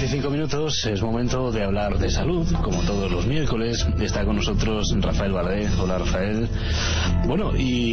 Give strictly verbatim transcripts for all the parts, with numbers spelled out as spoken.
y cinco minutos, es momento de hablar de salud, como todos los miércoles. Está con nosotros Rafael Bardé. Hola, Rafael. Bueno,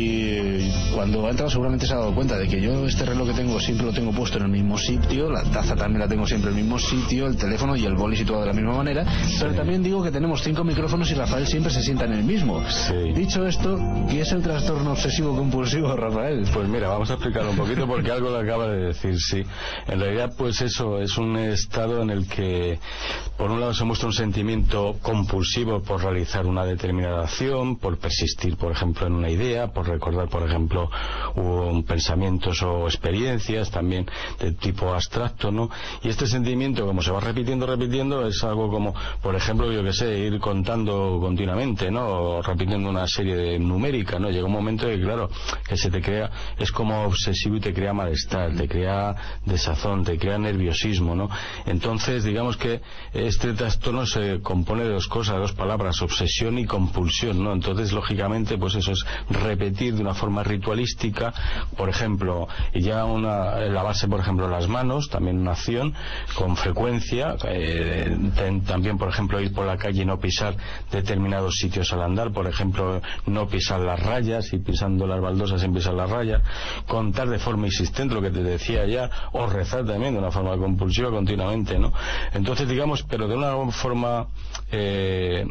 y cuando ha entrado seguramente se ha dado cuenta de que yo este reloj que tengo siempre lo tengo puesto en el mismo sitio, la taza también la tengo siempre en el mismo sitio, el teléfono y el boli situado de la misma manera, sí. Pero también digo que tenemos cinco micrófonos y Rafael siempre se sienta en el mismo. Sí. Dicho esto, ¿qué es el trastorno obsesivo compulsivo, Rafael? Pues mira, vamos a explicarlo un poquito porque algo lo acaba de decir, sí. En realidad, pues eso es un estado en el que, por un lado, se muestra un sentimiento compulsivo por realizar una determinada acción, por persistir, por ejemplo, en una idea, por recordar, por ejemplo, un pensamientos o experiencias, también de tipo abstracto, ¿no? Y este sentimiento, como se va repitiendo, repitiendo, es algo como, por ejemplo, yo que sé, ir contando continuamente, ¿no? O repitiendo una serie de numérica, ¿no? Llega un momento que, claro, que se te crea, es como obsesivo y te crea malestar, te crea desazón, te crea nerviosismo, ¿no? Entonces, digamos que este trastorno se compone de dos cosas, dos palabras, obsesión y compulsión, ¿no? Entonces, lógicamente, pues eso es repetir de una forma ritualística, por ejemplo, y ya una, lavarse, por ejemplo, las manos, también una acción, con frecuencia, eh, ten, también, por ejemplo, ir por la calle y no pisar determinados sitios al andar, por ejemplo, no pisar las rayas, y pisando las baldosas sin pisar las rayas, contar de forma insistente lo que te decía ya, o rezar también de una forma compulsiva continuamente, ¿no? Entonces, digamos, pero de una forma eh,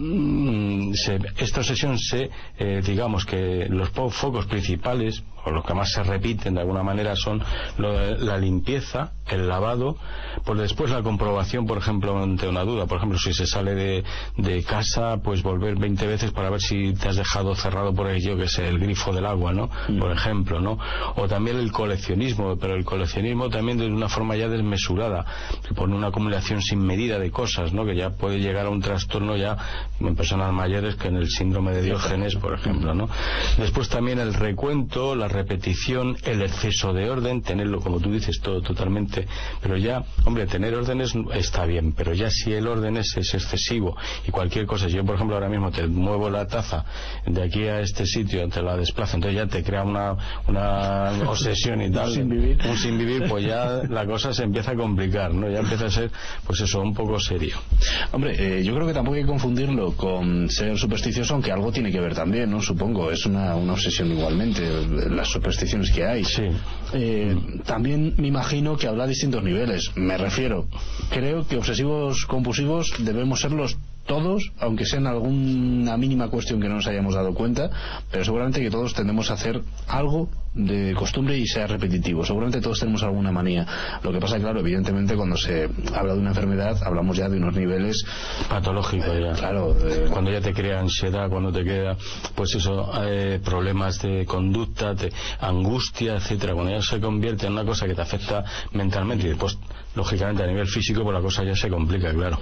se, esta obsesión se, eh, digamos que los focos principales, o los que más se repiten de alguna manera, son lo, la limpieza, el lavado, pues después la comprobación, por ejemplo, ante una duda, por ejemplo, si se sale de, de casa, pues volver veinte veces para ver si te has dejado cerrado por ahí, yo que sé, el grifo del agua, ¿no? Mm. Por ejemplo, ¿no? O también el coleccionismo, pero el coleccionismo también de una forma ya desmesurada, por una acumulación sin medida de cosas, ¿no? Que ya puede llegar a un trastorno ya en personas mayores, que en el síndrome de Diógenes, por ejemplo, ¿no? Después también el recuento, la repetición, el exceso de orden, tenerlo, como tú dices, todo totalmente, pero ya, hombre, tener órdenes está bien, pero ya si el orden es, es excesivo y cualquier cosa, si yo por ejemplo ahora mismo te muevo la taza de aquí a este sitio, te la desplazo, entonces ya te crea una, una obsesión y tal, un sin vivir, un sin vivir, pues ya la cosa se empieza a complicar, ¿no? Ya empieza a ser, pues eso, un poco serio. Hombre, eh, yo creo que tampoco hay que confundirlo con ser supersticioso, aunque algo tiene que ver también, ¿no? Supongo, es una, una obsesión igualmente, las supersticiones que hay. Sí. Eh, también me imagino que habrá distintos niveles. Me refiero, creo que obsesivos compulsivos debemos serlos todos, aunque sea en alguna mínima cuestión que no nos hayamos dado cuenta, pero seguramente que todos tendemos a hacer algo de costumbre y sea repetitivo. Seguramente todos tenemos alguna manía. Lo que pasa, claro, evidentemente cuando se habla de una enfermedad hablamos ya de unos niveles patológicos, eh, ya. Claro, eh, cuando ya te crea ansiedad, cuando te queda, pues eso, eh, problemas de conducta, de angustia, etcétera. Cuando ya se convierte en una cosa que te afecta mentalmente y después, lógicamente, a nivel físico, pues la cosa ya se complica, claro.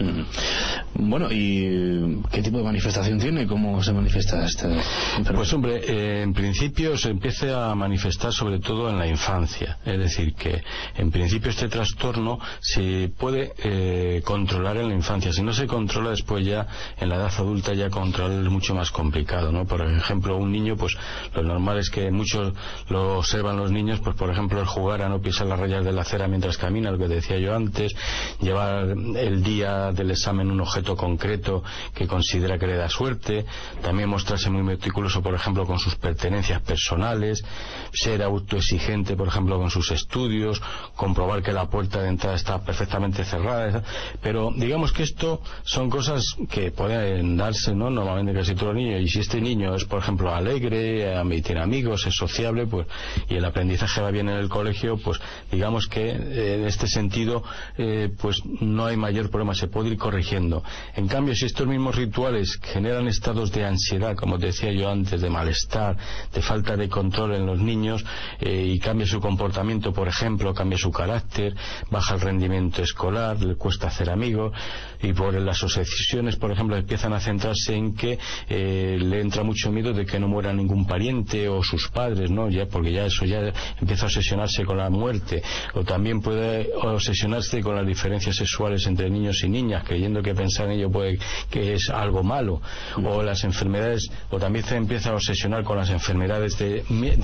Mm. Bueno, ¿y qué tipo de manifestación tiene? ¿Cómo se manifiesta esta enfermedad? Pues hombre, eh, en principio se empieza a manifestar sobre todo en la infancia. Es decir, que en principio este trastorno se puede eh, controlar en la infancia. Si no se controla después, ya en la edad adulta, ya controlar es mucho más complicado, ¿no? Por ejemplo, un niño, pues lo normal es que muchos lo observan los niños, pues por ejemplo el jugar a no pisar las rayas de la acera mientras camina, lo que decía yo antes, llevar el día del examen un objeto concreto que considera que le da suerte, también mostrarse muy meticuloso, por ejemplo, con sus pertenencias personales, ser autoexigente, por ejemplo, con sus estudios, comprobar que la puerta de entrada está perfectamente cerrada, pero digamos que esto son cosas que pueden darse, ¿no? Normalmente casi todo niño, y si este niño es, por ejemplo, alegre, tiene amigos, es sociable, pues, y el aprendizaje va bien en el colegio, pues digamos que eh, en este sentido eh, pues no hay mayor problema, se puede ir corrigiendo. En cambio, si estos mismos rituales generan estados de ansiedad, como te decía yo antes, de malestar, de falta de control en los niños, eh, y cambia su comportamiento, por ejemplo, cambia su carácter, baja el rendimiento escolar, le cuesta hacer amigos, y por las obsesiones, por ejemplo, empiezan a centrarse en que eh, le entra mucho miedo de que no muera ningún pariente o sus padres, ¿no? Ya, porque ya eso ya empieza a obsesionarse con la muerte, o también puede obsesionarse con las diferencias sexuales entre niños y niñas, creyendo que pensar en ello puede que es algo malo, o las enfermedades, o también se empieza a obsesionar con las enfermedades de, de ellos mismos.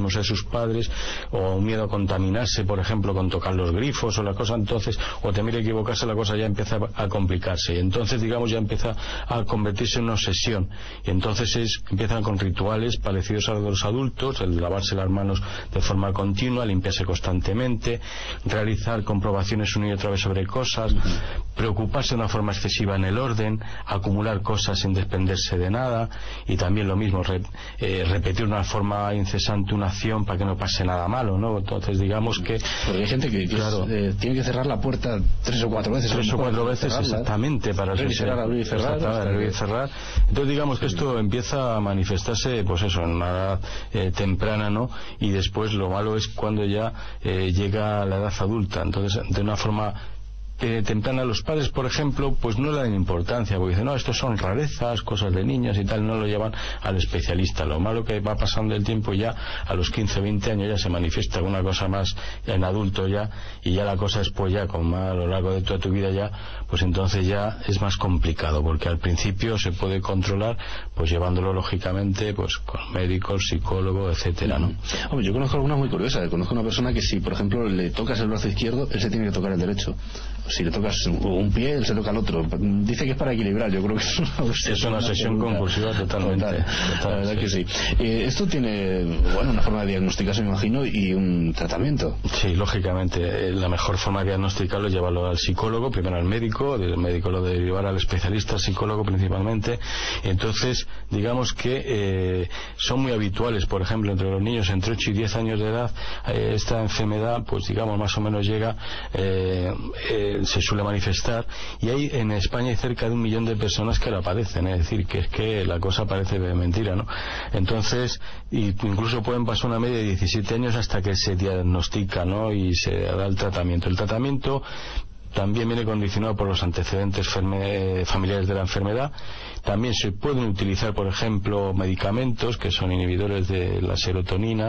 mismo ser sus padres, o un miedo a contaminarse, por ejemplo, con tocar los grifos o la cosa, entonces, o temer equivocarse, la cosa ya empieza a complicarse, y entonces, digamos, ya empieza a convertirse en una obsesión, y entonces es, empiezan con rituales parecidos a los de los adultos, el lavarse las manos de forma continua, limpiarse constantemente, realizar comprobaciones una y otra vez sobre cosas, preocuparse de una forma excesiva en el orden, acumular cosas sin desprenderse de nada, y también lo mismo, re, eh, repetir de una forma incesante una acción para que no pase nada malo, ¿no? Entonces, digamos que... Porque hay gente que, que claro, es, eh, tiene que cerrar la puerta tres o cuatro veces. Tres o cuatro veces, cerrarla, exactamente, para abrir y cerrar, abrir y cerrar, abrir y cerrar. Entonces, digamos que esto empieza a manifestarse, pues eso, en una edad eh, temprana, ¿no? Y después lo malo es cuando ya eh, llega a la edad adulta. Entonces, de una forma eh, temprana, los padres, por ejemplo, pues no le dan importancia, porque dicen, no, estos son rarezas, cosas de niños y tal, no lo llevan al especialista. Lo malo que va pasando el tiempo, ya a los quince, veinte años ya se manifiesta alguna cosa más en adulto ya, y ya la cosa después ya, como a lo largo de toda tu vida ya, pues entonces ya es más complicado, porque al principio se puede controlar, pues llevándolo lógicamente, pues con médicos, psicólogo, etcétera, ¿no? Hombre, yo conozco alguna muy curiosa. Conozco una persona que si, por ejemplo, le tocas el brazo izquierdo, él se tiene que tocar el derecho. Si le tocas un pie, él se toca el otro. Dice que es para equilibrar. Yo creo que es una obsesión, es una obsesión compulsiva totalmente. Total, total, la verdad sí. que sí. Eh, esto tiene, bueno, una forma de diagnosticarse, me imagino, y un tratamiento. Sí, lógicamente. La mejor forma de diagnosticarlo es llevarlo al psicólogo, primero al médico, el médico lo debe llevar al especialista, al psicólogo principalmente. Entonces, digamos que eh, son muy habituales, por ejemplo, entre los niños entre ocho y diez años de edad, eh, esta enfermedad, pues digamos, más o menos llega, eh, eh, se suele manifestar, y hay en España hay cerca de un millón de personas que la padecen, es decir, que es que la cosa parece de mentira, ¿no? Entonces, incluso pueden pasar una media de diecisiete años hasta que se diagnostica, ¿no? Y se da el tratamiento. El tratamiento también viene condicionado por los antecedentes familiares de la enfermedad. También se pueden utilizar, por ejemplo, medicamentos que son inhibidores de la serotonina,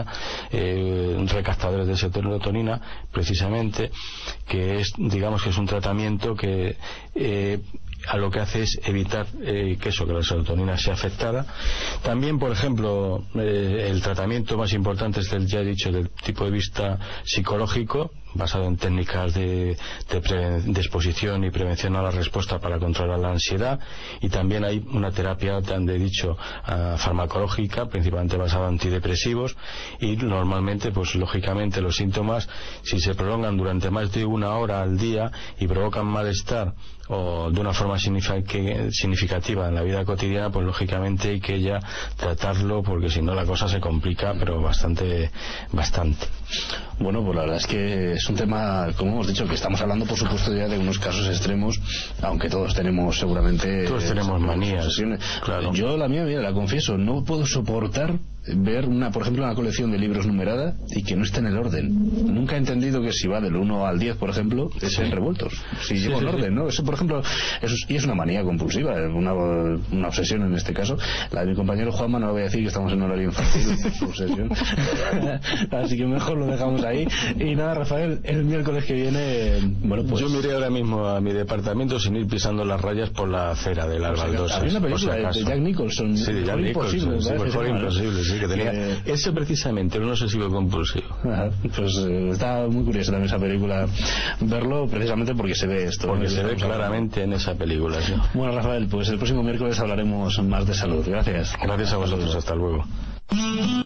eh, recaptadores de serotonina, precisamente, que es, digamos que es un tratamiento que eh, a lo que hace es evitar eh, que eso, que la serotonina sea afectada. También, por ejemplo, eh, el tratamiento más importante es, del, ya he dicho, del tipo de vista psicológico, basado en técnicas de, de, pre, de exposición y prevención a la respuesta para controlar la ansiedad, y también hay una terapia, tan he dicho, uh, farmacológica, principalmente basada en antidepresivos, y normalmente, pues lógicamente, los síntomas, si se prolongan durante más de una hora al día y provocan malestar o de una forma significativa en la vida cotidiana, pues lógicamente hay que ya tratarlo, porque si no la cosa se complica, pero bastante, bastante. Bueno, pues la verdad es que es un tema, como hemos dicho, que estamos hablando, por supuesto, ya de unos casos extremos, aunque todos tenemos seguramente... Todos tenemos manías, claro. Yo la mía, mira, la confieso, no puedo soportar ver, una, por ejemplo, una colección de libros numerada y que no esté en el orden. Nunca he entendido que si va del uno al diez, por ejemplo, estén sí. revueltos. Si sí, llevo sí, en orden, sí. ¿no? Eso, por ejemplo, eso es, y es una manía compulsiva, una, una obsesión en este caso. La de mi compañero Juanma, no voy a decir que estamos en horario infantil, obsesión. Así que mejor lo dejamos ahí. Y nada, Rafael, el miércoles que viene, bueno, pues... Yo miré ahora mismo a mi departamento sin ir pisando las rayas por la acera de las baldosas. Había una película si de Jack Nicholson. Sí, de Jack Nicholson, sí, fue imposible, sí, que tenía eh, ese precisamente, un obsesivo compulsivo. Ajá, pues eh, está muy curiosa también esa película, verlo precisamente porque se ve esto. Porque se ve claramente en esa película, sí. Bueno, Rafael, pues el próximo miércoles hablaremos más de salud. Gracias. Gracias a vosotros, hasta luego.